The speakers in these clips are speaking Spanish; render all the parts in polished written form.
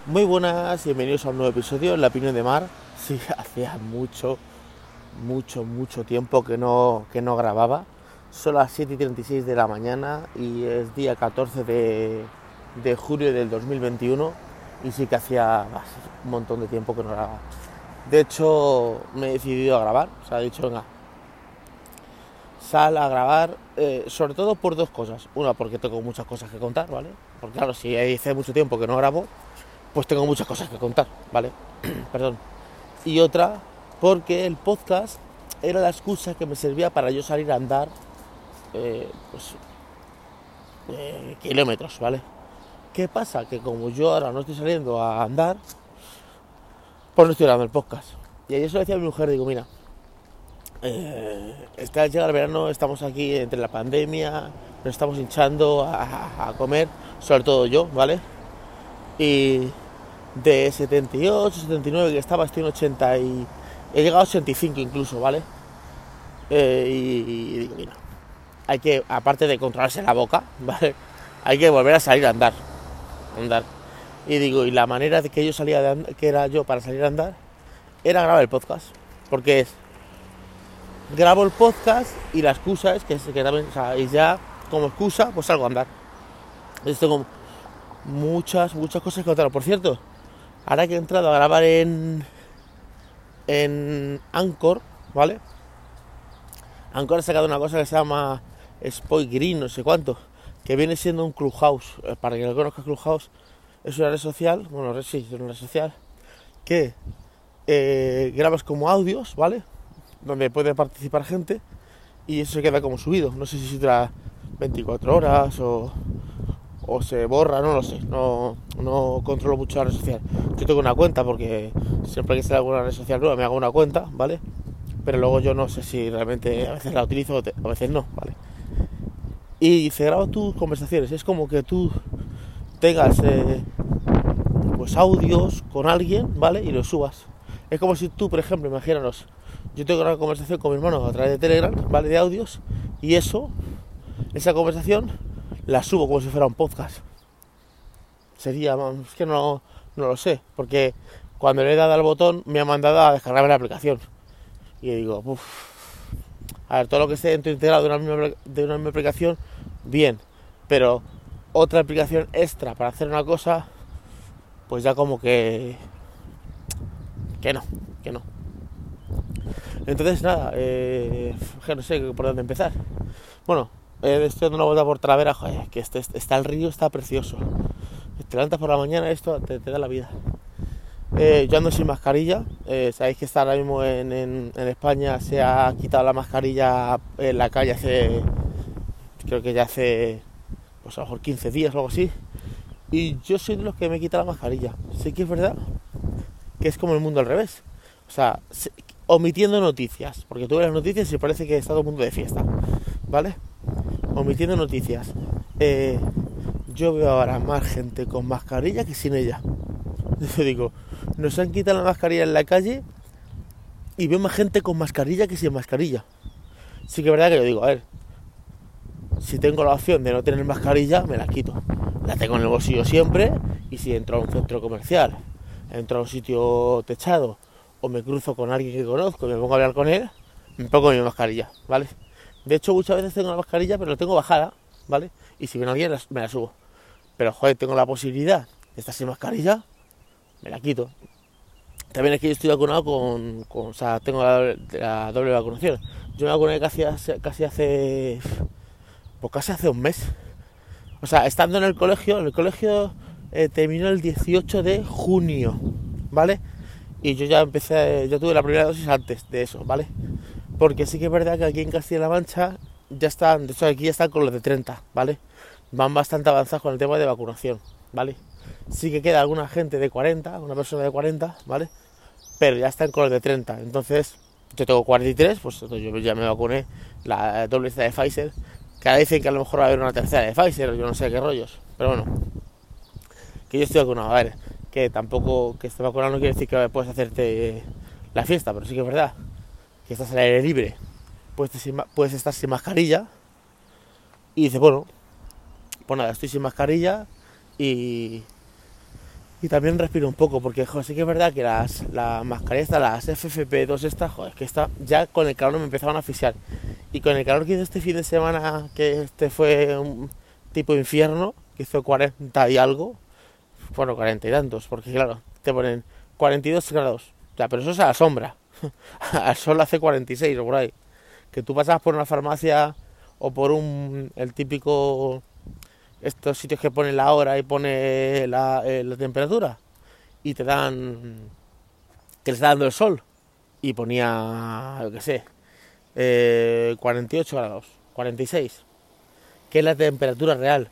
Muy buenas, bienvenidos a un nuevo episodio en La Opinión de Mar. Sí, hacía mucho tiempo que no grababa. Son las 7:36 de la mañana y es día 14 de julio del 2021 y sí que hacía un montón de tiempo que no grababa. De hecho, me he decidido a grabar, o sea, he dicho, venga, sal a grabar, sobre todo por dos cosas. Una, porque tengo muchas cosas que contar, ¿vale? Porque claro, si hace mucho tiempo que no grabo, pues tengo muchas cosas que contar, ¿vale? Perdón. Y otra, porque el podcast era la excusa que me servía para yo salir a andar, kilómetros, ¿vale? ¿Qué pasa? Que como yo ahora no estoy saliendo a andar, pues no estoy grabando el podcast. Y ayer se lo decía a mi mujer, digo, mira, llega el verano, estamos aquí entre la pandemia, nos estamos hinchando a comer, sobre todo yo, ¿vale? Y de 78, 79 que estaba, estoy en 80 y he llegado a 85 incluso, ¿vale? Y digo, mira, hay que, aparte de controlarse la boca, ¿vale? Hay que volver a salir a andar. Y digo, y la manera de que yo salía de andar, que era yo para salir a andar, era grabar el podcast. Porque grabo el podcast y la excusa es que también, o sea, y ya como excusa, pues salgo a andar. Entonces tengo muchas cosas que contar. Por cierto, ahora que he entrado a grabar en Anchor, ¿vale? Anchor ha sacado una cosa que se llama Spoil Green, no sé cuánto, que viene siendo un Clubhouse. Para quien no conozca, Clubhouse es una red social, bueno, sí, es una red social que grabas como audios, ¿vale? Donde puede participar gente y eso se queda como subido. No sé si dura 24 horas o se borra, no lo sé, no controlo mucho la red social. Yo tengo una cuenta porque siempre que sale alguna red social nueva me hago una cuenta, ¿vale? Pero luego yo no sé si realmente a veces la utilizo, a veces no, ¿vale? Y se graban tus conversaciones, es como que tú tengas pues audios con alguien, ¿vale? Y los subas. Es como si tú, por ejemplo, imagínanos, yo tengo una conversación con mi hermano a través de Telegram, ¿vale? De audios, y esa conversación la subo como si fuera un podcast. Sería, es que no lo sé, porque cuando le he dado al botón me ha mandado a descargarme la aplicación. Y digo, uff, a ver, todo lo que esté dentro integrado de una misma aplicación, bien, pero otra aplicación extra para hacer una cosa, pues ya como que no. Entonces nada, no sé por dónde empezar. Bueno, estoy dando una vuelta por Talavera, joder, que está el río, está precioso. Te levantas por la mañana, esto te da la vida. Yo ando sin mascarilla. Sabéis que está ahora mismo en España, se ha quitado la mascarilla en la calle creo que ya hace, pues a lo mejor 15 días o algo así. Y yo soy de los que me quita la mascarilla. Sé que es verdad que es como el mundo al revés. O sea, omitiendo noticias, porque tú ves las noticias y parece que está todo el mundo de fiesta, ¿vale? Omitiendo noticias. Yo veo ahora más gente con mascarilla que sin ella. Yo digo, nos han quitado la mascarilla en la calle y veo más gente con mascarilla que sin mascarilla. Sí que es verdad que yo digo, a ver, si tengo la opción de no tener mascarilla, me la quito. La tengo en el bolsillo siempre y si entro a un centro comercial, entro a un sitio techado o me cruzo con alguien que conozco y me pongo a hablar con él, me pongo mi mascarilla, ¿vale? De hecho, muchas veces tengo la mascarilla, pero la tengo bajada, ¿vale? Y si viene alguien, me la subo. Pero, joder, tengo la posibilidad de estar sin mascarilla, me la quito. También es que yo estoy vacunado o sea, tengo la doble vacunación. Yo me vacuné casi hace un mes. O sea, estando en el colegio terminó el 18 de junio, ¿vale? Y yo yo tuve la primera dosis antes de eso, ¿vale? Porque sí que es verdad que aquí en Castilla-La Mancha ya están, de hecho aquí ya están con los de 30, ¿vale? Van bastante avanzados con el tema de vacunación, ¿vale? Sí que queda alguna gente de 40, una persona de 40, ¿vale? Pero ya están con los de 30, entonces yo tengo 43, pues yo ya me vacuné la doble de Pfizer, que ahora dicen que a lo mejor va a haber una tercera de Pfizer, yo no sé qué rollos, pero bueno, que yo estoy vacunado, a ver, que tampoco que esté vacunado no quiere decir que puedes hacerte la fiesta, pero sí que es verdad que estás al aire libre, puedes estar sin mascarilla y dices, bueno, pues nada, estoy sin mascarilla y Y también respiro un poco, porque joder, sí que es verdad que las mascarillas, las FFP2 estas, joder, que ya con el calor me empezaban a asfixiar. Y con el calor que hizo este fin de semana, que este fue un tipo infierno, que hizo 40 y algo, bueno, 40 y tantos, porque claro, te ponen 42 grados, ya, pero eso es a la sombra. Al sol hace 46 o por ahí. Que tú pasas por una farmacia o por el típico, estos sitios que ponen la hora y pone la temperatura y te dan, que le está dando el sol y ponía, yo qué sé, 48 grados, 46, que es la temperatura real.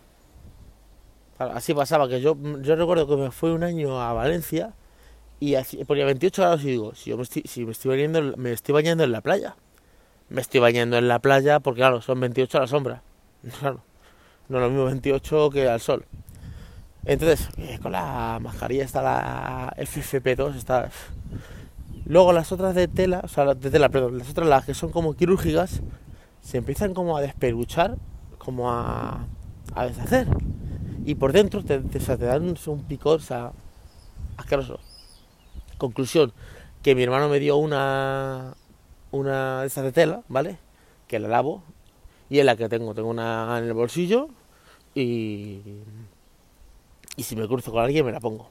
Así pasaba, que yo recuerdo que me fui un año a Valencia y ponía 28 grados y digo, si me estoy bañando en la playa. Me estoy bañando en la playa porque claro, son 28 a la sombra. Claro, no es lo mismo 28 que al sol. Entonces, con la mascarilla está la FFP2, está. Luego las otras de tela, o sea, de tela, perdón, las otras, las que son como quirúrgicas, se empiezan como a despeluchar, como a deshacer. Y por dentro te dan un picor, o sea, asqueroso. Conclusión, que mi hermano me dio una de esas de tela, ¿vale? Que la lavo y es la que tengo una en el bolsillo y si me cruzo con alguien me la pongo.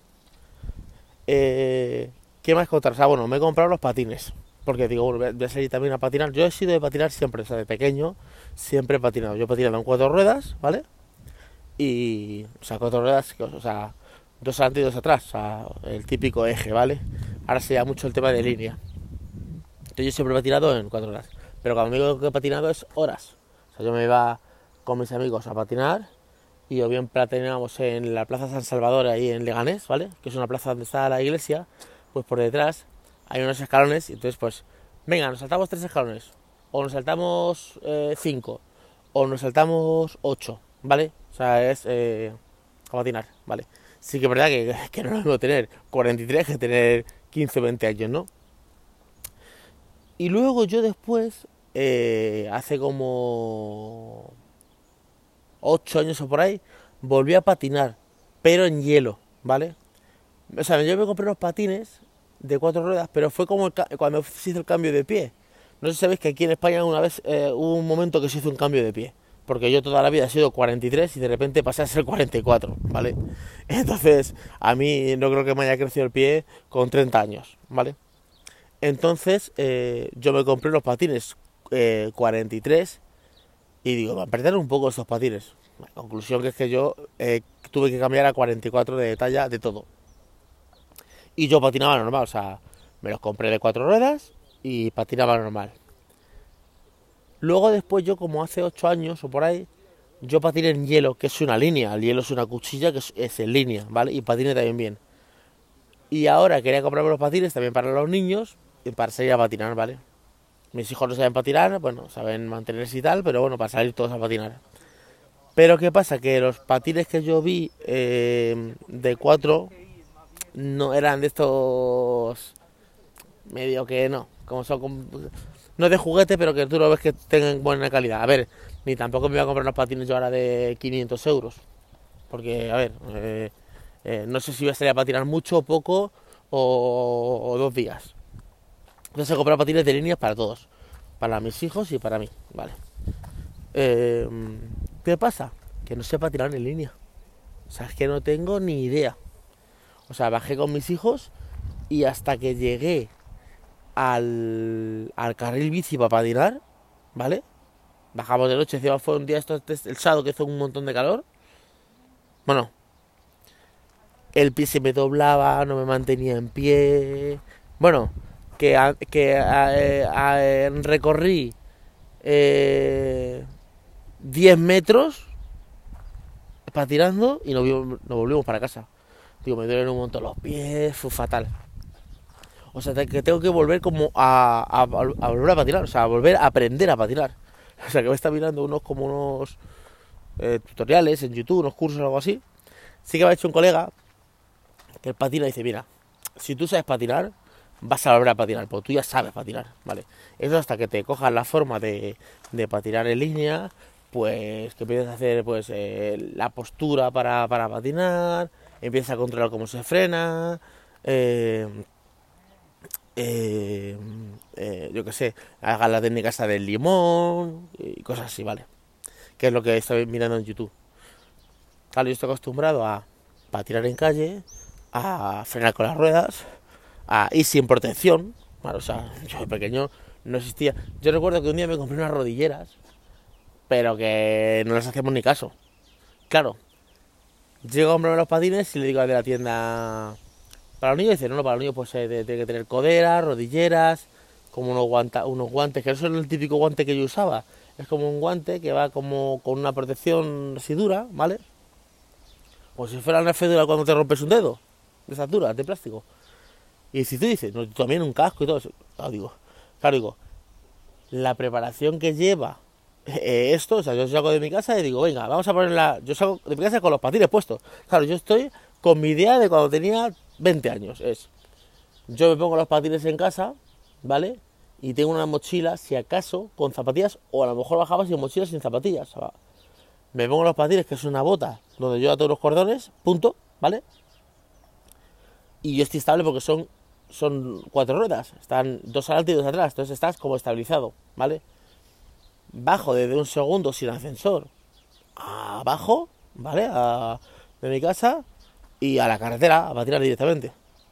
¿Qué más contar? O sea, bueno, me he comprado los patines porque digo, bueno, voy a salir también a patinar. Yo he sido de patinar siempre, o sea, de pequeño siempre he patinado. Yo he patinado en 4 ruedas, ¿vale? Y, o sea, 4 ruedas, o sea, 2 adelante y 2 atrás, o sea, el típico eje, ¿vale? Ahora se llama mucho el tema de línea. Entonces yo siempre he patinado en 4 horas. Pero cuando digo que he patinado es horas. O sea, yo me iba con mis amigos a patinar y o bien patinábamos en la Plaza San Salvador, ahí en Leganés, ¿vale? Que es una plaza donde está la iglesia. Pues por detrás hay unos escalones y entonces pues, venga, nos saltamos 3 escalones. O nos saltamos 5. O nos saltamos 8, ¿vale? O sea, es a patinar, ¿vale? Sí que es verdad que no es lo mismo tener 43 que tener 15 o 20 años, ¿no? Y luego yo después, hace como 8 años o por ahí, volví a patinar, pero en hielo, ¿vale? O sea, yo me compré unos patines de 4 ruedas, pero fue como cuando se hizo el cambio de pie. No sé si sabéis que aquí en España una vez hubo un momento que se hizo un cambio de pie. Porque yo toda la vida he sido 43 y de repente pasé a ser 44, ¿vale? Entonces, a mí no creo que me haya crecido el pie con 30 años, ¿vale? Entonces, yo me compré los patines 43 y digo, me apretaron un poco estos patines. La conclusión que es que yo tuve que cambiar a 44 de talla de todo. Y yo patinaba normal, o sea, me los compré de 4 ruedas y patinaba normal. Luego después yo, como hace 8 años o por ahí, yo patiné en hielo, que es una línea. El hielo es una cuchilla que es en línea, ¿vale? Y patiné también bien. Y ahora quería comprarme los patines también para los niños y para salir a patinar, ¿vale? Mis hijos no saben patinar, bueno, saben mantenerse y tal, pero bueno, para salir todos a patinar. Pero ¿qué pasa? Que los patines que yo vi de 4 no eran de estos medio que no, como son no de juguete, pero que tú lo ves que tengan buena calidad. A ver, ni tampoco me voy a comprar unos patines yo ahora de 500 euros, porque, a ver, no sé si voy a salir a patinar mucho o poco o 2 días. Entonces he comprado patines de líneas para todos, para mis hijos y para mí, ¿vale? ¿Qué pasa? Que no sé patinar en línea. O sea, es que no tengo ni idea. O sea, bajé con mis hijos y hasta que llegué al carril bici para patinar, ¿vale? Bajamos de noche, encima fue un día el sábado que hizo un montón de calor. Bueno, el pie se me doblaba, no me mantenía en pie. Bueno, recorrí 10 metros patinando y nos volvimos para casa. Digo, me duelen un montón los pies, fue fatal. O sea, que tengo que volver como a volver a patinar, o sea, a volver a aprender a patinar. O sea, que me está mirando unos tutoriales en YouTube, unos cursos o algo así. Sí que me ha hecho un colega que él patina y dice, mira, si tú sabes patinar, vas a volver a patinar, porque tú ya sabes patinar, ¿vale? Eso hasta que te cojas la forma de patinar en línea, pues que empieces a hacer pues la postura para patinar, empiezas a controlar cómo se frena, yo qué sé, hagas la técnica esa del limón y cosas así, ¿vale? Que es lo que estoy mirando en YouTube. Claro, yo estoy acostumbrado a patinar en calle, a frenar con las ruedas, a ir sin protección, ¿vale? O sea, yo de pequeño no existía. Yo recuerdo que un día me compré unas rodilleras, pero que no les hacíamos ni caso. Claro, llego a comprarme los patines y le digo al de la tienda, para los niños, dice, no, para los niños pues tiene que tener coderas, rodilleras, como unos guantes, que no son el típico guante que yo usaba. Es como un guante que va como con una protección así dura, ¿vale? Como si fuera una fedora cuando te rompes un dedo, de esas duras, de plástico. Y si tú dices, no, también un casco y todo eso. Claro, digo, la preparación que lleva esto, o sea, yo salgo de mi casa y digo, venga, vamos a ponerla. Yo salgo de mi casa con los patines puestos. Claro, yo estoy con mi idea de cuando tenía 20 años. Yo me pongo los patines en casa, ¿vale? Y tengo una mochila, si acaso, con zapatillas, o a lo mejor bajaba sin mochila, sin zapatillas. O sea, me pongo los patines, que es una bota, donde yo ato los cordones, punto, ¿vale? Y yo estoy estable porque son 4 ruedas, están 2 adelante y 2 atrás, entonces estás como estabilizado, ¿vale? Bajo desde un segundo sin ascensor abajo, ¿vale? De mi casa y a la carretera a patinar directamente.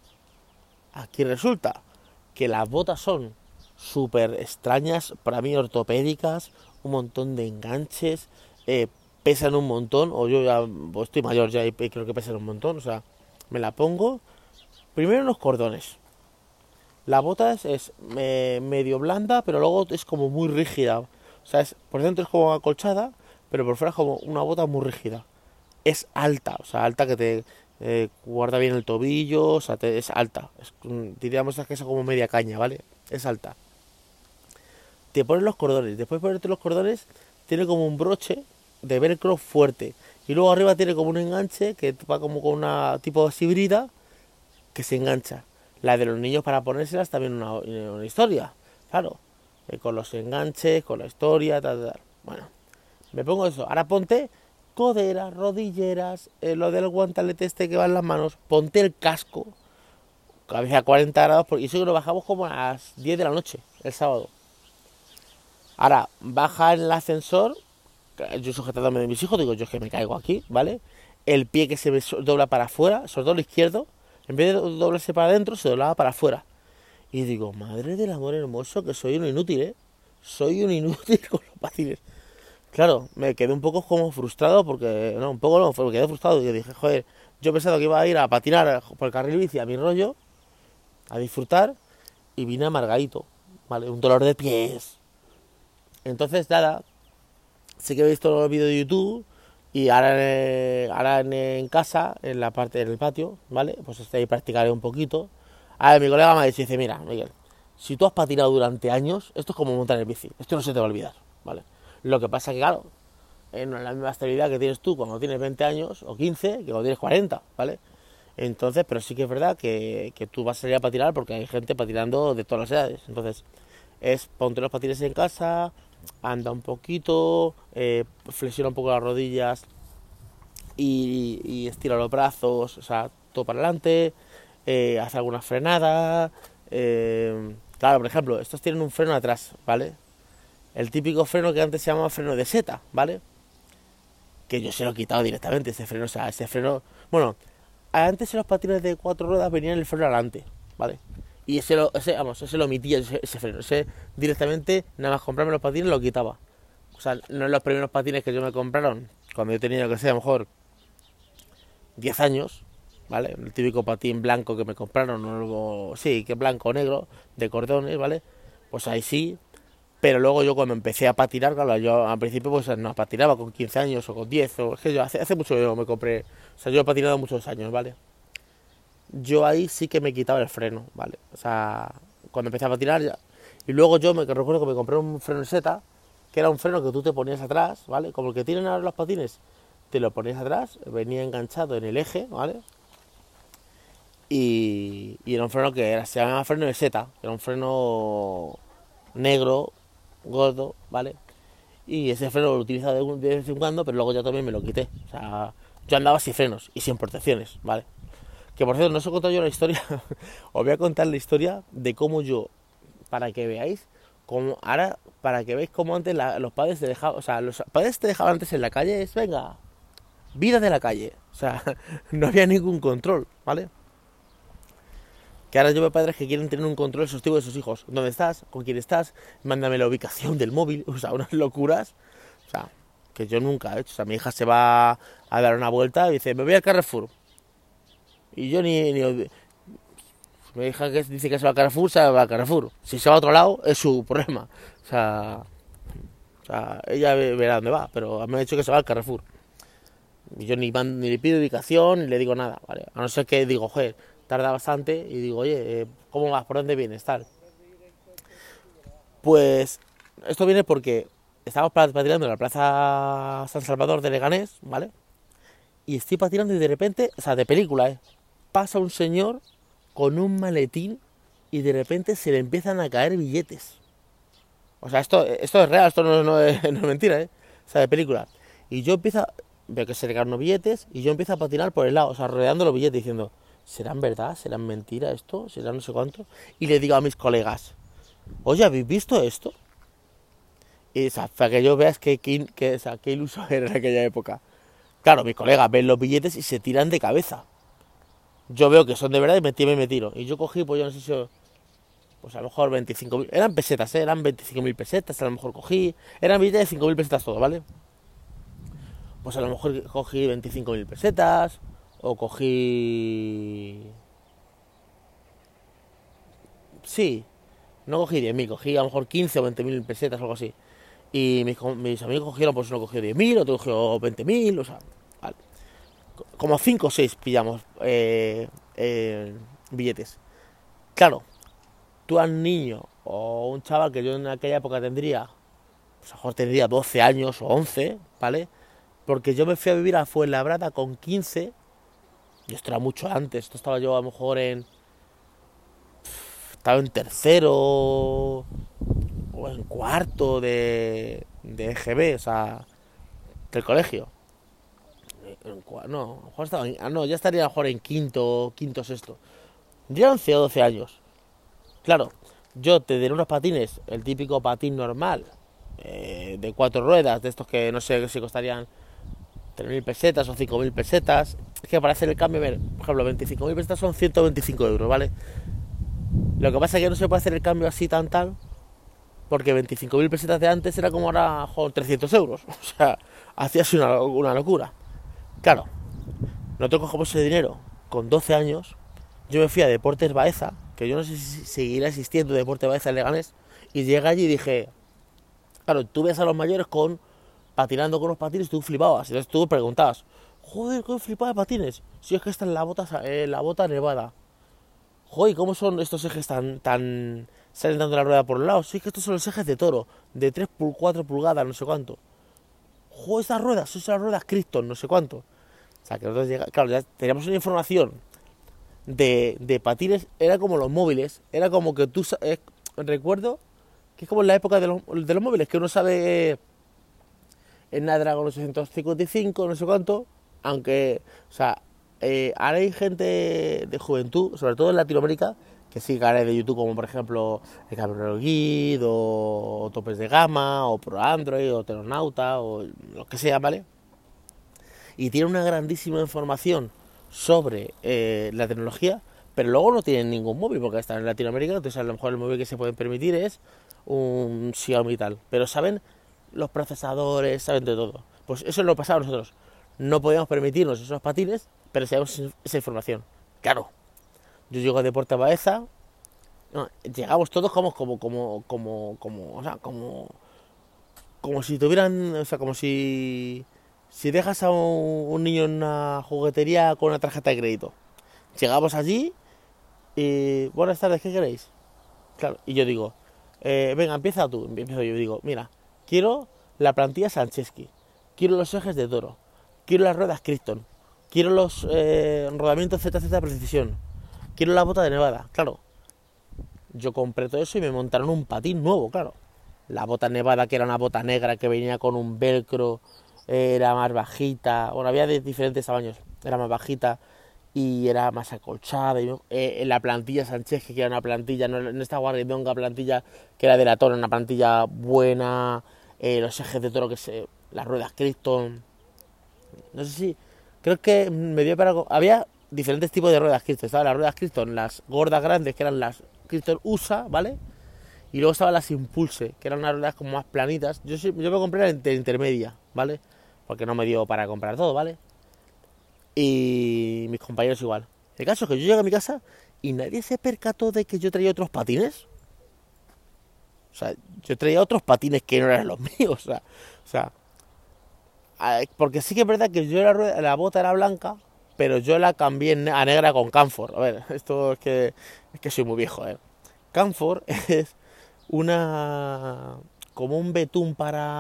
Aquí resulta que las botas son súper extrañas, para mí ortopédicas, un montón de enganches, pesan un montón, o yo ya pues estoy mayor ya y creo que pesan un montón, o sea, me la pongo. Primero unos cordones. La bota es medio blanda, pero luego es como muy rígida. O sea, por dentro es como acolchada, pero por fuera es como una bota muy rígida. Es alta, o sea, alta que te guarda bien el tobillo, o sea, es alta. Diríamos que es como media caña, ¿vale? Es alta. Te pones los cordones, después de ponerte los cordones, tiene como un broche de velcro fuerte. Y luego arriba tiene como un enganche que va como con una tipo así brida que se engancha. La de los niños para ponérselas también una historia, claro, con los enganches, con la historia, tal. Bueno, me pongo eso. Ahora ponte coderas, rodilleras, lo del guantalete este que va en las manos, ponte el casco, a veces a 40 grados, y eso que lo bajamos como a las 10 de la noche, el sábado. Ahora, baja en el ascensor, yo sujetándome de mis hijos, digo, yo es que me caigo aquí, ¿vale? El pie que se me dobla para afuera, sobre todo el izquierdo, en vez de doblarse para adentro, se doblaba para afuera. Y digo, madre del amor hermoso, que soy un inútil, ¿eh? Soy un inútil con los patines. Claro, me quedé un poco como frustrado porque, no, un poco no, me quedé frustrado y dije, joder, yo pensaba que iba a ir a patinar por el carril bici a mi rollo, a disfrutar, y vine amargadito, ¿vale? Un dolor de pies. Entonces, nada, sí que he visto los vídeos de YouTube y ahora en casa, en la parte del patio, ¿vale? Pues ahí practicaré un poquito. A ver, mi colega me dice, mira, Miguel, si tú has patinado durante años, esto es como montar en bici, esto no se te va a olvidar, ¿vale? Lo que pasa es que, claro, no es la misma estabilidad que tienes tú cuando tienes 20 años o 15 que cuando tienes 40, ¿vale? Entonces, pero sí que es verdad que tú vas a salir a patinar porque hay gente patinando de todas las edades. Entonces, ponte los patines en casa, anda un poquito, flexiona un poco las rodillas y estira los brazos, o sea, todo para adelante, hace alguna frenada. Claro, por ejemplo, estos tienen un freno atrás, ¿vale? El típico freno que antes se llamaba freno de seta, ¿vale? Que yo se lo he quitado directamente, ese freno, o sea, ese freno... Bueno, antes en los patines de 4 ruedas venía el freno adelante, ¿vale? Y ese lo omitía, ese freno. Ese directamente, nada más comprarme los patines, lo quitaba. O sea, no en los primeros patines que yo me compraron, cuando yo tenía, que sé, a lo mejor 10 años, ¿vale? El típico patín blanco que me compraron, o algo, sí, que blanco o negro, de cordones, ¿vale? Pues ahí sí. Pero luego yo cuando empecé a patinar, claro, yo al principio pues no patinaba con 15 años o con 10, o es que yo hace mucho que yo me compré, o sea, yo he patinado muchos años, ¿vale? Yo ahí sí que me quitaba el freno, ¿vale? O sea, cuando empecé a patinar ya. Y luego yo me recuerdo que me compré un freno de seta, que era un freno que tú te ponías atrás, ¿vale? Como el que tienen ahora los patines, te lo ponías atrás, venía enganchado en el eje, ¿vale? Y era un freno que se llamaba freno de seta, era un freno negro, gordo, ¿vale? Y ese freno lo utilizaba de vez en cuando, pero luego ya también me lo quité. O sea, yo andaba sin frenos y sin protecciones, ¿vale? Que por cierto, no os he contado yo la historia, os voy a contar la historia de cómo yo, para que veáis, como ahora, para que veáis cómo antes los padres te dejaban, o sea, los padres te dejaban antes en la calle, venga, vida de la calle, o sea, no había ningún control, ¿vale? Que ahora yo veo padres que quieren tener un control exhaustivo de sus hijos. ¿Dónde estás? ¿Con quién estás? Mándame la ubicación del móvil. O sea, unas locuras. O sea, que yo nunca he hecho. O sea, mi hija se va a dar una vuelta y dice, me voy al Carrefour. Y yo ni mi hija que dice que se va al Carrefour, se va al Carrefour. Si se va a otro lado, es su problema. O sea ella verá dónde va, pero me ha dicho que se va al Carrefour. Y yo ni le pido ubicación, ni le digo nada, ¿vale? A no ser que digo, joder, tarda bastante, y digo, oye, ¿cómo vas? ¿Por dónde vienes? Tal. Pues esto viene porque estamos patinando en la Plaza San Salvador de Leganés, ¿vale? Y estoy patinando y de repente, o sea, de película, pasa un señor con un maletín y de repente se le empiezan a caer billetes. O sea, esto es real, esto no es mentira, O sea, de película. Y yo veo que se le caen unos billetes y yo empiezo a patinar por el lado, o sea, rodeando los billetes diciendo, ¿serán verdad? ¿Serán mentira esto? ¿Serán no sé cuánto? Y le digo a mis colegas, oye, ¿habéis visto esto? Y o sea, para que yo veas qué iluso era en aquella época. Claro, mis colegas ven los billetes y se tiran de cabeza. Yo veo que son de verdad y me tiro. Y yo cogí, pues yo no sé si... Pues a lo mejor 25.000... Eran pesetas, eran 25.000 pesetas, a lo mejor cogí... Eran billetes de 5.000 pesetas todo, ¿vale? Pues a lo mejor cogí 25.000 pesetas, o cogí... Sí, no cogí 10.000, cogí a lo mejor 15 o 20.000 pesetas o algo así. Y mis amigos cogieron, pues uno cogió 10.000, otro cogió 20.000, o sea, vale. Como 5 o 6 pillamos billetes. Claro, tú al niño o un chaval que yo en aquella época tendría, pues a lo mejor tendría 12 años o 11, ¿vale? Porque yo me fui a vivir a Fuenlabrada con 15, y esto era mucho antes, esto estaba yo a lo mejor estaba en tercero o en cuarto de EGB, o sea, del colegio. No, a lo mejor estaba no, ya estaría a lo mejor en quinto, sexto. Yo 11 o 12 años. Claro, yo te diré unos patines, el típico patín normal, de 4 ruedas, de estos que no sé si costarían 3.000 pesetas o 5.000 pesetas. Es que para hacer el cambio, por ejemplo, 25.000 pesetas son 125 euros, ¿vale? Lo que pasa es que no se puede hacer el cambio así tal, porque 25.000 pesetas de antes era como ahora, joder, 300 euros. O sea, hacías una locura. Claro, nosotros cogemos ese dinero con 12 años. Yo me fui a Deportes Baeza, que yo no sé si seguirá existiendo Deportes Baeza en Leganés, y llegué allí y dije, claro, tú ves a los mayores patinando con los patines, tú flipabas, entonces tú preguntabas, joder, qué flipada de patines, si es que está en la bota nevada. Joder, ¿cómo son estos ejes tan salen dando la rueda por los lados? Si es que estos son los ejes de toro, de 3 por 4 pulgadas, no sé cuánto. Joder, estas ruedas, son las ruedas Criston, no sé cuánto. O sea, que nosotros claro, ya teníamos una información de patines, era como los móviles, era como que tú, recuerdo que es como en la época de los móviles, que uno sabe en Snapdragon 855, no sé cuánto, aunque, o sea, ahora hay gente de juventud, sobre todo en Latinoamérica, que sigue canales de YouTube como por ejemplo el Cabrero Guide, o Topes de Gama, o Pro Android, o Teronauta, o lo que sea, ¿vale? Y tiene una grandísima información sobre la tecnología, pero luego no tienen ningún móvil porque están en Latinoamérica, entonces a lo mejor el móvil que se pueden permitir es un Xiaomi y tal, pero saben los procesadores, saben de todo. Pues eso es lo que pasaba a nosotros. No podíamos permitirnos esos patines, pero sabíamos esa información. Claro, yo llego a Deporte Baeza, no, llegamos todos o sea, como si tuvieran, o sea, como si dejas a un niño en una juguetería con una tarjeta de crédito. Llegamos allí y, buenas tardes, ¿qué queréis? Claro, y yo digo, venga, empieza tú. Empiezo yo y digo, mira, quiero la plantilla Sancheski, quiero los ejes de toro, quiero las ruedas Criston, quiero los rodamientos ZZ de precisión, quiero la bota de nevada. Claro, yo compré todo eso y me montaron un patín nuevo, claro. La bota nevada, que era una bota negra que venía con un velcro era más bajita, bueno, había de diferentes tamaños, era más bajita y era más acolchada. Y, la plantilla Sánchez, que era una plantilla, no esta guarridonga plantilla que era de latón, una plantilla buena, los ejes de toro, las ruedas Kryston, no sé si, creo que me dio para... Había diferentes tipos de ruedas Kryston, estaban las ruedas Kryston, las gordas grandes, que eran las Kryston USA, ¿vale? Y luego estaban las Impulse, que eran unas ruedas como más planitas. Yo me compré la intermedia, ¿vale? Porque no me dio para comprar todo, ¿vale? Y mis compañeros igual. El caso es que yo llegué a mi casa y nadie se percató de que yo traía otros patines. O sea, yo traía otros patines que no eran los míos. O sea, porque sí que es verdad que la bota era blanca, pero yo la cambié a negra con Canfor. A ver, esto es que soy muy viejo, ¿eh? Canfor es como un betún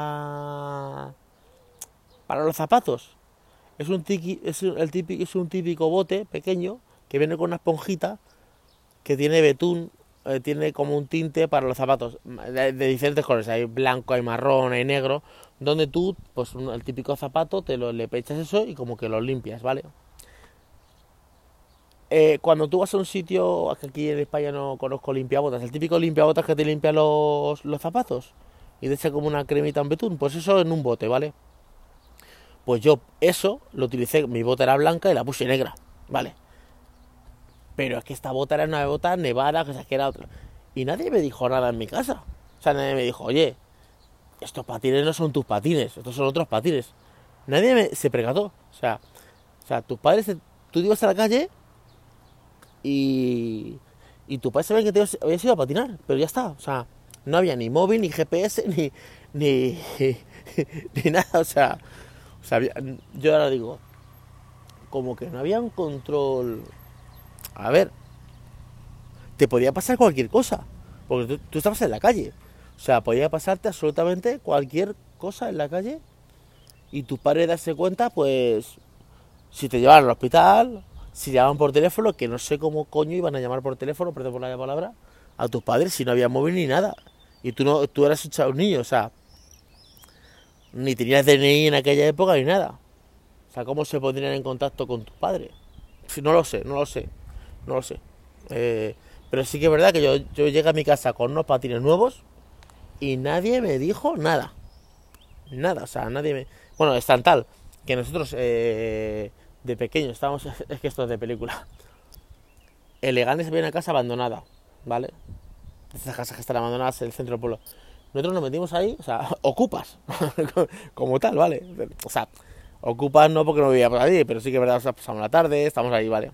para los zapatos. Es un típico bote pequeño que viene con una esponjita que tiene betún, tiene como un tinte para los zapatos de diferentes colores. Hay blanco, hay marrón, hay negro, donde tú, pues el típico zapato, le echas eso y como que lo limpias, ¿vale? Cuando tú vas a un sitio, aquí en España no conozco limpiabotas, el típico limpiabotas que te limpia los zapatos y te echa como una cremita en betún, pues eso en un bote, ¿vale? Pues yo eso lo utilicé, mi bota era blanca y la puse negra, ¿vale? Pero es que esta bota era una bota nevada, que era otra. Y nadie me dijo nada en mi casa. O sea, nadie me dijo, oye, estos patines no son tus patines, estos son otros patines. Se percató. O sea, tus padres, tú ibas a la calle y tus padres sabían que te habías ido a patinar, pero ya está. O sea, no había ni móvil, ni GPS, ni ni nada. O sea, yo ahora digo, como que no había un control. A ver, te podía pasar cualquier cosa, porque tú estabas en la calle. O sea, podía pasarte absolutamente cualquier cosa en la calle y tus padres darse cuenta, pues, si te llevaban al hospital, si llamaban por teléfono, que no sé cómo coño iban a llamar por teléfono, perdón por la palabra, a tus padres si no había móvil ni nada. Y tú eras un niño, o sea, ni tenías DNI en aquella época ni nada. O sea, ¿cómo se pondrían en contacto con tus padres? No lo sé. Pero sí que es verdad que yo llegué a mi casa con unos patines nuevos y nadie me dijo nada. Nada, o sea, nadie me... Bueno, es tan tal que nosotros de pequeños estábamos... Es que esto es de película. El Leganés había una casa abandonada, ¿vale? Esas casas que están abandonadas en el centro del pueblo. Nosotros nos metimos ahí, o sea, ocupas, como tal, ¿vale? O sea, ocupas no porque no vivíamos allí, pero sí que es verdad, o sea, pasamos la tarde, estamos ahí, ¿vale?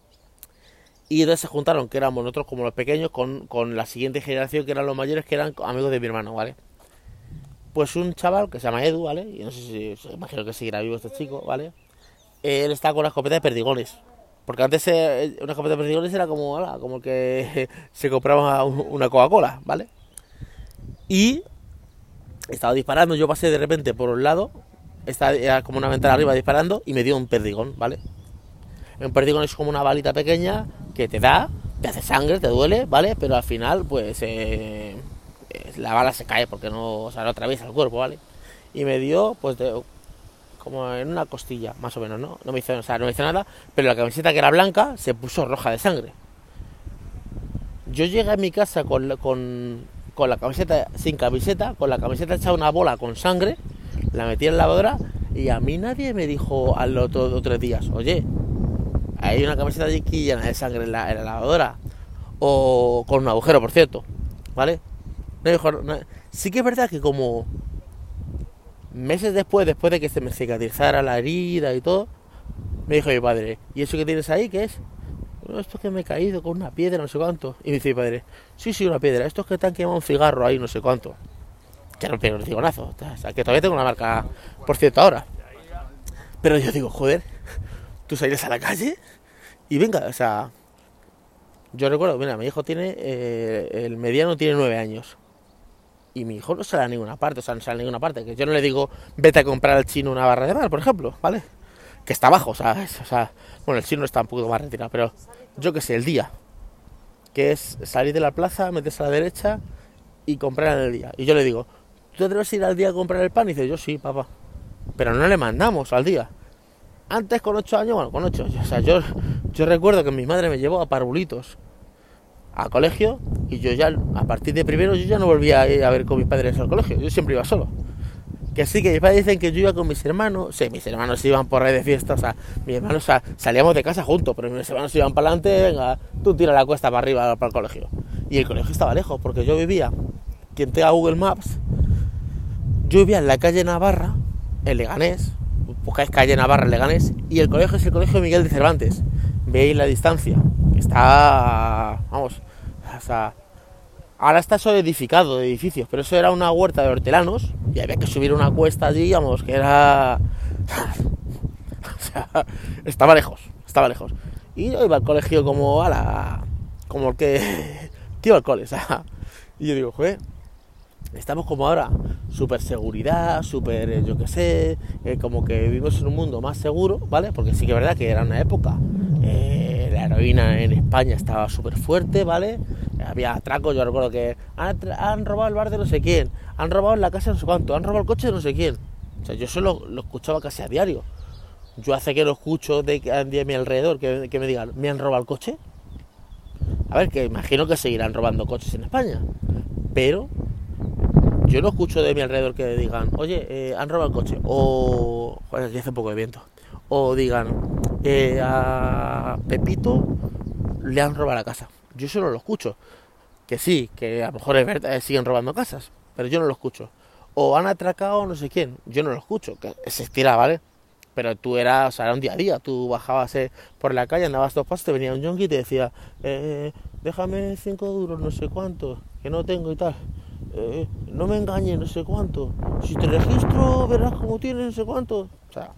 Y entonces se juntaron, que éramos nosotros como los pequeños, con la siguiente generación, que eran los mayores, que eran amigos de mi hermano, ¿vale? Pues un chaval que se llama Edu, ¿vale? Y no sé si, imagino que seguirá vivo este chico, ¿vale? Él estaba con una escopeta de perdigones. Porque antes una escopeta de perdigones era como que se compraba una Coca-Cola, ¿vale? Y estaba disparando, yo pasé de repente por un lado, era como una ventana arriba disparando y me dio un perdigón, ¿vale? Un perdigón es como una balita pequeña que te hace sangre, te duele, ¿vale? Pero al final, pues, la bala se cae porque no atraviesa el cuerpo, ¿vale? Y me dio, pues, como en una costilla, más o menos, ¿no? No me hizo nada, pero la camiseta que era blanca se puso roja de sangre. Yo llegué a mi casa con la camiseta, sin camiseta, con la camiseta hecha una bola con sangre, la metí en la lavadora y a mí nadie me dijo a los 3 días, oye, hay una camiseta aquí llena de sangre en la lavadora, o con un agujero, por cierto, ¿vale? Sí que es verdad que como meses después de que se me cicatrizara la herida y todo, me dijo mi padre, ¿y eso que tienes ahí qué es? Bueno, esto que me he caído con una piedra, no sé cuánto. Y me dice mi padre, sí, una piedra, esto es que te han quemado un cigarro ahí, no sé cuánto. Que no pego un cigonazo, o sea, que todavía tengo una marca, por cierto, ahora. Pero yo digo, joder, tú sales a la calle y venga, o sea, yo recuerdo, mira, mi hijo tiene, el mediano tiene 9 años. Y mi hijo no sale a ninguna parte, o sea, no sale a ninguna parte. Que yo no le digo, vete a comprar al chino una barra de pan, por ejemplo, ¿vale? Que está abajo, ¿sabes? O sea, bueno, el chino está un poquito más retirado, pero yo qué sé, el día. Que es salir de la plaza, meterse a la derecha y comprar en el día. Y yo le digo, ¿tú te atreves a ir al día a comprar el pan? Y dice, yo sí, papá. pero no le mandamos al día. Antes con 8 años, bueno, con 8, o sea, yo recuerdo que mi madre me llevó a parvulitos al colegio y yo ya, a partir de primero, yo ya no volvía a ir a ver con mis padres al colegio, yo siempre iba solo. Que sí, que mis padres dicen que yo iba con mis hermanos, sí, mis hermanos iban por ahí de fiesta, o sea, mis hermanos, o sea, salíamos de casa juntos, pero mis hermanos iban para adelante, venga, tú tira la cuesta para arriba para el colegio. Y el colegio estaba lejos, porque yo vivía, quien tenga Google Maps, yo vivía en la calle Navarra, en Leganés, buscáis calle Navarra en Leganés, y el colegio es el colegio Miguel de Cervantes. Veis la distancia, que está, vamos, o sea, ahora está solo edificado de edificios, pero eso era una huerta de hortelanos, y había que subir una cuesta allí, vamos, que era... o sea, estaba lejos. Y yo iba al colegio como como el que iba al cole, o sea, y yo digo, joder, estamos como ahora, súper seguridad, súper, yo qué sé, como que vivimos en un mundo más seguro, ¿vale? Porque sí que es verdad que era una época, la heroína en España estaba súper fuerte, ¿vale? Había atracos, yo recuerdo que han robado el bar de no sé quién, han robado en la casa de no sé cuánto, han robado el coche de no sé quién. O sea, yo eso lo escuchaba casi a diario. Yo hace que lo escucho de mi alrededor, que me digan, ¿me han robado el coche? A ver, que imagino que seguirán robando coches en España, pero yo no escucho de mi alrededor que digan, oye, han robado el coche, o... joder, aquí hace un poco de viento. O digan, a Pepito le han robado la casa. Yo eso no lo escucho. Que sí, que a lo mejor es verdad, siguen robando casas, pero yo no lo escucho. O han atracado no sé quién, yo no lo escucho, que se estira, ¿vale? Pero tú eras, o sea, era un día a día, tú bajabas por la calle, andabas 2 pasos, te venía un yonki y te decía, déjame 5 duros, no sé cuánto, que no tengo y tal. No me engañes, no sé cuánto. Si te registro, verás cómo tienes, no sé cuánto. O sea,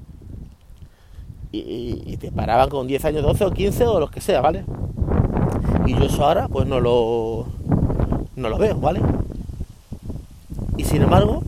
y te paraban con 10 años, 12 o 15 o los que sea, ¿vale? Y yo eso ahora, pues no lo veo, ¿vale? Y sin embargo,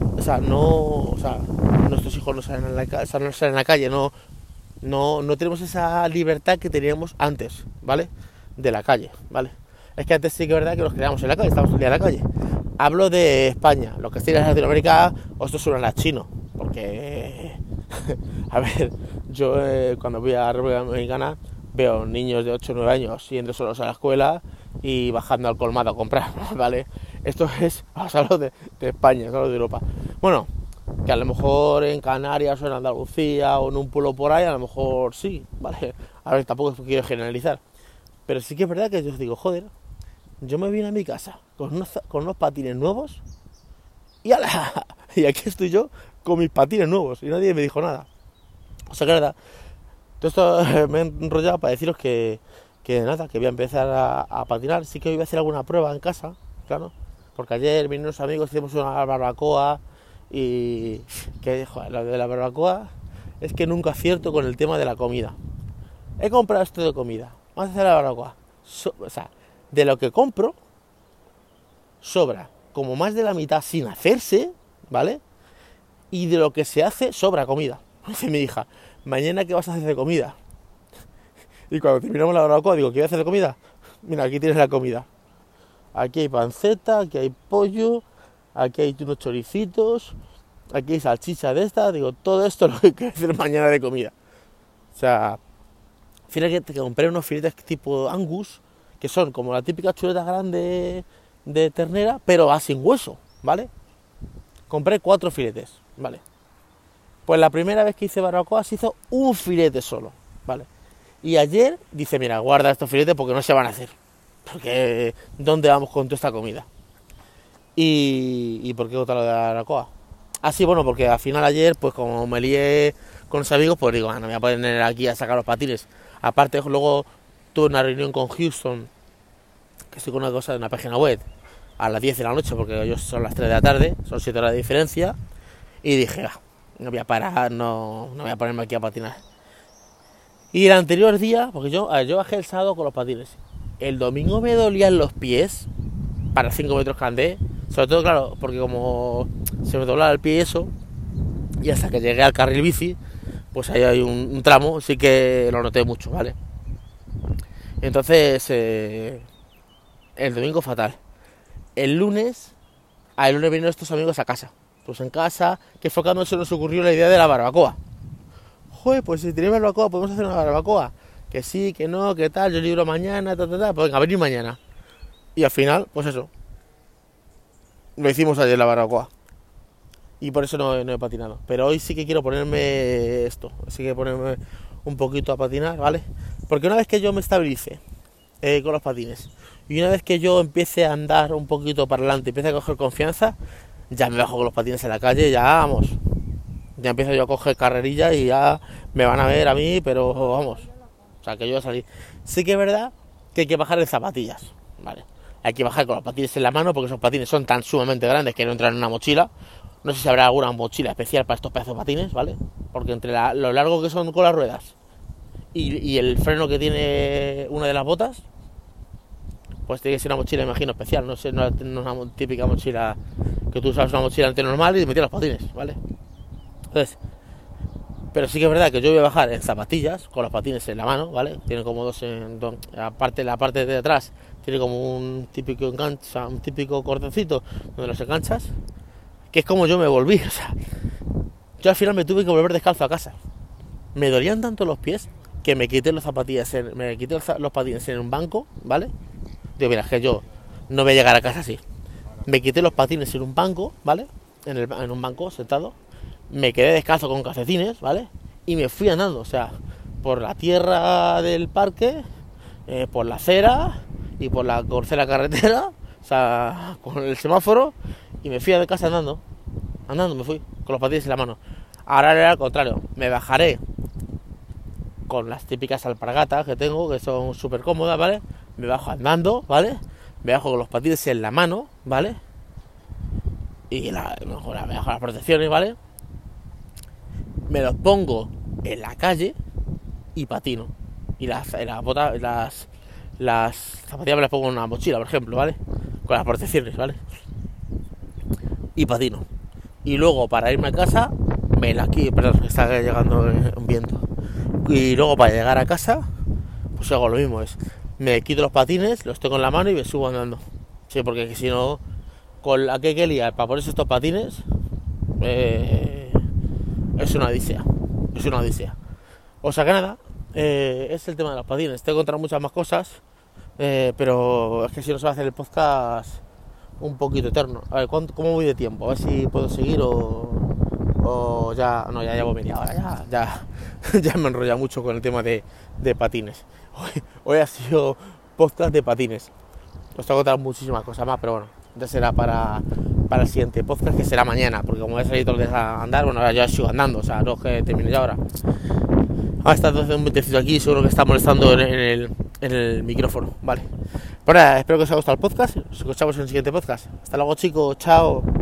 nuestros hijos no salen a la calle, no tenemos esa libertad que teníamos antes, ¿vale? De la calle, ¿vale? Es que antes sí que es verdad que nos quedábamos en la calle, estábamos todo el día en la calle. Hablo de España, lo que estoy en Latinoamérica, esto suena a chino, porque, a ver, yo cuando voy a la República Dominicana veo niños de 8 o 9 años yendo solos a la escuela y bajando al colmado a comprar, ¿vale? Esto es, os hablo de España, os hablo de Europa. Bueno, que a lo mejor en Canarias o en Andalucía o en un pueblo por ahí, a lo mejor sí, ¿vale? A ver, tampoco quiero generalizar, pero sí que es verdad que yo os digo, joder, yo me vine a mi casa con unos patines nuevos y y aquí estoy yo con mis patines nuevos y nadie me dijo nada. O sea que nada, todo esto me he enrollado para deciros que nada, que voy a empezar a patinar. Sí que hoy voy a hacer alguna prueba en casa, claro, porque ayer vinieron unos amigos, hicimos una barbacoa y que, joder, lo de la barbacoa es que nunca acierto con el tema de la comida. He comprado esto de comida, vamos a hacer la barbacoa. O sea, de lo que compro sobra como más de la mitad sin hacerse, ¿vale? Y de lo que se hace sobra comida. Dice mi hija, mañana ¿qué vas a hacer de comida? Y cuando terminamos la barbacoa digo, ¿qué voy a hacer de comida? Mira, aquí tienes la comida. Aquí hay panceta, aquí hay pollo, aquí hay unos choricitos, aquí hay salchicha de esta. Digo, todo esto es lo que hay que hacer mañana de comida. O sea, fíjate que compré unos filetes tipo Angus, que son como la típica chuleta grande de ternera, pero sin hueso, ¿vale? Compré 4 filetes, ¿vale? Pues la primera vez que hice barbacoa se hizo un filete solo, ¿vale? Y ayer dice, mira, guarda estos filetes porque no se van a hacer. Porque, ¿dónde vamos con toda esta comida? ¿Y por qué otra lo de la barbacoa? Ah, sí, bueno, porque al final ayer, pues como me lié con los amigos, pues digo, no me voy a poner aquí a sacar los patines. Aparte, luego tuve una reunión con Houston, que estoy con una cosa de una página web, a las 10 de la noche, porque ellos son las 3 de la tarde, son 7 horas de diferencia, y dije, no voy a parar, no voy a ponerme aquí a patinar. Y el anterior día, porque yo bajé el sábado con los patines, el domingo me dolían los pies, para 5 metros que andé, sobre todo, claro, porque como se me doblaba el pie y eso, y hasta que llegué al carril bici, pues ahí hay un tramo, sí que lo noté mucho, ¿vale? Entonces, el domingo fatal. El lunes vinieron estos amigos a casa, Pues en casa, que fue cuando se nos ocurrió la idea de la barbacoa. Joder, pues si tenemos barbacoa, podemos hacer una barbacoa. Que sí, que no, que tal, yo libro mañana, pues venga, a venir mañana. Y al final, pues eso. Lo hicimos ayer la barbacoa. Y por eso no he patinado. Pero hoy sí que quiero ponerme esto. Sí que ponerme un poquito a patinar, ¿vale? Porque una vez que yo me estabilice con los patines, y una vez que yo empiece a andar un poquito para adelante, empiece a coger confianza, ya me bajo con los patines en la calle, ya vamos. Ya empiezo yo a coger carrerilla y ya me van a ver a mí, pero vamos. O sea, que yo voy a salir. Sí que es verdad que hay que bajar en zapatillas, ¿vale? Hay que bajar con los patines en la mano porque esos patines son tan sumamente grandes que no entran en una mochila. No sé si habrá alguna mochila especial para estos pedazos de patines, ¿vale? Porque entre lo largo que son con las ruedas y el freno que tiene una de las botas, pues tiene que ser una mochila, imagino, especial. No sé, no es una típica mochila que tú usas, una mochila ante normal y metes los patines, ¿vale? Entonces, pero sí que es verdad que yo voy a bajar en zapatillas con los patines en la mano, ¿vale? Tiene como la parte de atrás tiene como un típico engancha, un típico cordoncito donde los enganchas, que es como yo me volví, o sea, yo al final me tuve que volver descalzo a casa. Me dolían tanto los pies que me quité los zapatillas, me quité los patines en un banco, ¿vale? Digo, mira, es que yo no voy a llegar a casa así. Me quité los patines en un banco, ¿vale? En un banco sentado. Me quedé descalzo con calcetines, ¿vale? Y me fui andando, o sea, por la tierra del parque, por la acera y crucé la carretera, o sea, con el semáforo, y me fui a casa andando me fui, con los patines en la mano. Ahora era al contrario, me bajaré con las típicas alpargatas que tengo, que son súper cómodas, ¿vale? Me bajo andando, ¿vale? Me bajo con los patines en la mano, ¿vale? Y me bajo las protecciones, ¿vale? Me los pongo en la calle y patino. Y las zapatillas me las pongo en una mochila, por ejemplo, ¿vale? Con las protecciones, ¿vale? Y patino. Y luego para irme a casa, perdón, que está llegando un viento. Y luego para llegar a casa, pues hago lo mismo, me quito los patines, los tengo en la mano y me subo andando. Sí, porque si no, con la que hay que liar para ponerse estos patines, es una odisea. O sea que nada, es el tema de los patines. Tengo que contar muchas más cosas, pero es que si no se va a hacer el podcast un poquito eterno. A ver, ¿cómo voy de tiempo? A ver si puedo seguir o ya... No, ya llevo media hora, ya me he enrollado mucho con el tema de patines. Hoy ha sido podcast de patines. Os tengo que contar muchísimas cosas más, pero bueno, ya será para el siguiente podcast, que será mañana, porque como voy a salir todos los días a andar, bueno, ahora ya sigo andando, o sea, no es que termine ya ahora. Está entonces un vientecito aquí, seguro que está molestando en el micrófono, vale. Pero nada, espero que os haya gustado el podcast, nos escuchamos en el siguiente podcast. Hasta luego, chicos, chao.